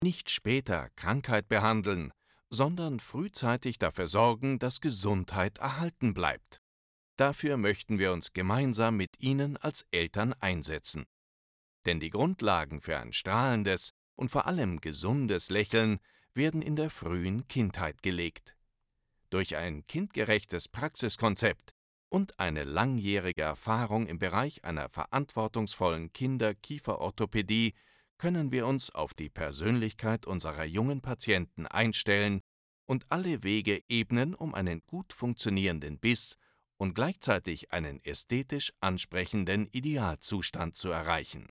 Nicht später Krankheit behandeln, sondern frühzeitig dafür sorgen, dass Gesundheit erhalten bleibt. Dafür möchten wir uns gemeinsam mit Ihnen als Eltern einsetzen. Denn die Grundlagen für ein strahlendes und vor allem gesundes Lächeln werden in der frühen Kindheit gelegt. Durch ein kindgerechtes Praxiskonzept und eine langjährige Erfahrung im Bereich einer verantwortungsvollen Kinder-Kieferorthopädie können wir uns auf die Persönlichkeit unserer jungen Patienten einstellen und alle Wege ebnen, um einen gut funktionierenden Biss und gleichzeitig einen ästhetisch ansprechenden Idealzustand zu erreichen.